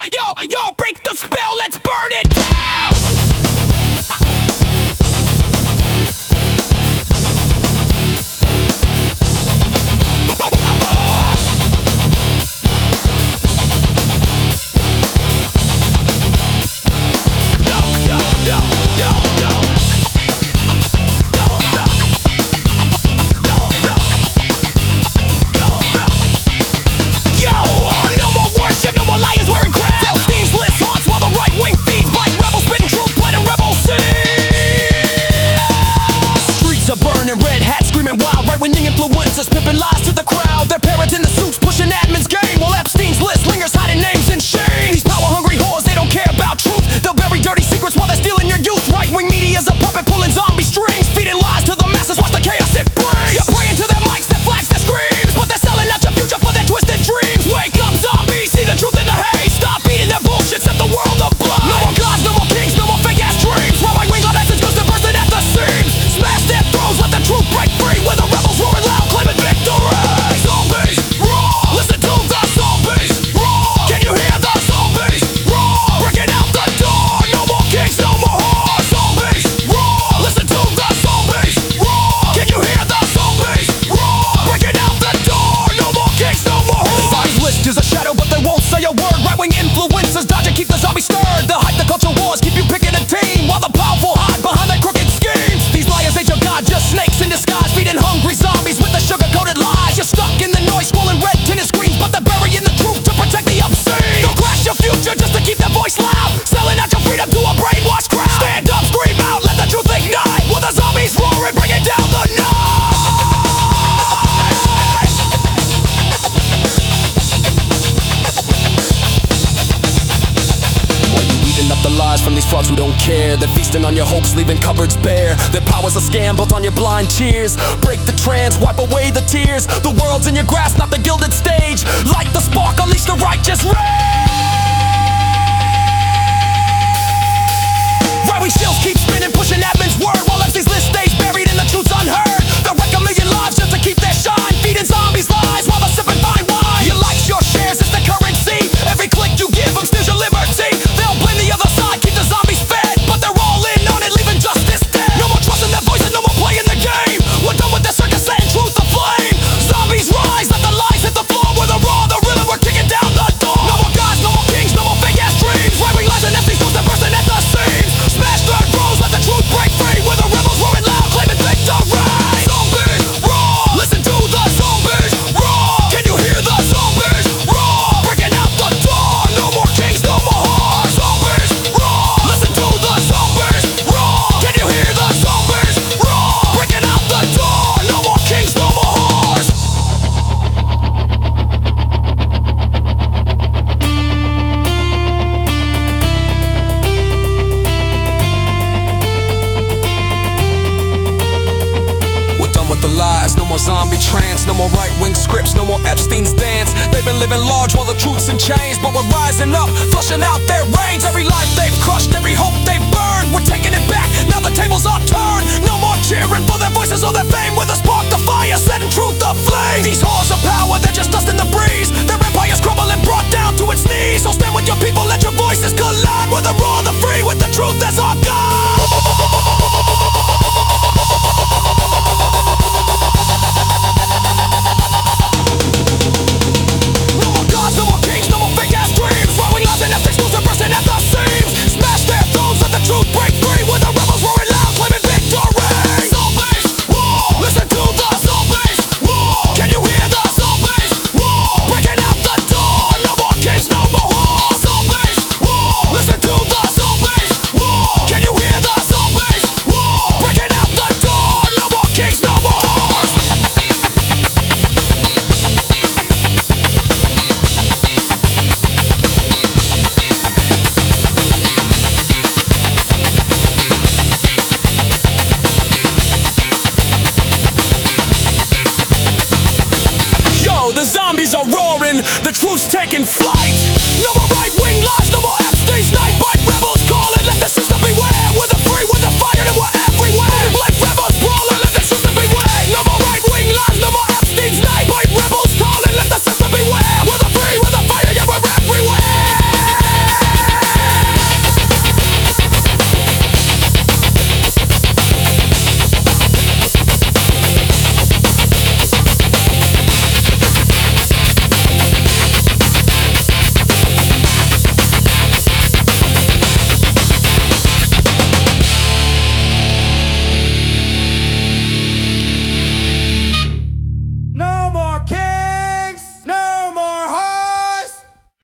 Yo, break the spell, let's burn it down! Influencers pimping lies to the crowd. Their parents in the suits pushing admin's game, while Epstein's list lingers hiding names in shame. These power-hungry whores, they don't care about truth. They'll bury dirty secrets while they're stealing your youth. Right-wing media's a puppet pulling zombie strings, feeding lies to the masses. Watch the chaos it brings. You're praying to their mics, their flags, their screams, but they're selling out your future for their twisted dreams. Wake up, zombies, see the truth in the haze. Stop eating their bullshit, set the world ablaze. No more gods, no more kings, no more fake-ass dreams. Right-wing on essence goes to bursting at the seams. Smash their throats, let the truth break free. Where the rebels roaring loud, claiming victory. Zombies, roar! Listen to the zombies, roar! Can you hear the zombies, roar? Breaking out the door, no more kings, no more whores. Zombies, roar! Listen to the zombies, roar! Can you hear the zombies, roar? Breaking out the door, no more kings, no more whores. Zombie list is a shadow, but they won't say a word. Right-wing influencers dodge and keep the zombies stirred. The hype, the culture wars keep you picking a team, while the powerful hide behind their crooked schemes. These liars ain't your god, just snakes in disguise, feeding hungry zombies with the sugar-coated lies. You're stuck in the noise, scrolling red tinted screens, but they're burying the truth to protect the obscene. They'll crash your future just to keep their voice loud, selling out your freedom to a brainwashed crowd. Stand up, scream out, let the truth ignite, while the zombies roar and bring it down the night. Up the lies from these frauds who don't care. They're feasting on your hopes, leaving cupboards bare. Their power's a scam built on your blind cheers. Break the trance, wipe away the tears. The world's in your grasp, not the gilded stage. Light the spark, unleash the righteous rage. Right-wing shields keep spinning, pushing admin's word, while Epstein's list stays buried and the truth's unheard. They'll wreck a million lives just to keep their shine, feeding zombies lies while they're sipping fine wine. Your likes, your shares, it's the currency. Every click you give them steals your liberty. They'll blame the other side, keep the zombies fed, but they're all in on it, leaving justice dead. No more trusting their voices, no more playing the game. We're done with the circus, setting truth aflame. Zombies rise, let the lies hit the floor. We're the raw, the real, and we're kicking down the door. No more gods, no more kings, no more fake-ass dreams. Right-wing lies and empty schools, they're bursting at the seams. Smash third rows, let the truth break free. We're the rebels roaring loud, claiming victory. Zombies, roar! Listen to the zombies, roar! Can you hear the zombies, roar? Breaking out the door, no more kings, no more whores. Zombies, roar! Listen to the zombies, roar! Can you hear the zombies, roar? Breaking out the door, no more kings, no more whores. We're done with the lies, no more zombie trance, no more right-wing scripts, no more Epstein's dance. They've been living large while the truth's in chains, but we're rising up, flushing out their reigns. Every life they've crushed, every hope they've burned, we're taking it back, now the tables are turned. No more cheering for their voices or their fame. With a spark the fire, setting truth aflame. These whores of power, they're just dust in the breeze. Their empires crumble and brought down to its knees. So stand with your people, let your voices collide. We're the raw, the free, with the truth as our God. No more gods, no more kings, no more fake-ass dreams. Right-wing lies and ethics schools are bursting at the seams. Smash their thrones, let the truth break free. With the rebels roaring loud, claiming victory. Zombies, roar! Listen to the zombies, roar! Can you hear the zombies, roar? Breaking out the door, no more kings, no more whores. Zombies, roar! Listen to the zombies, roar! Can you hear the zombies, roar? Breaking out the door, no more kings, no more whores. The zombies are roaring, the truth's taking flight.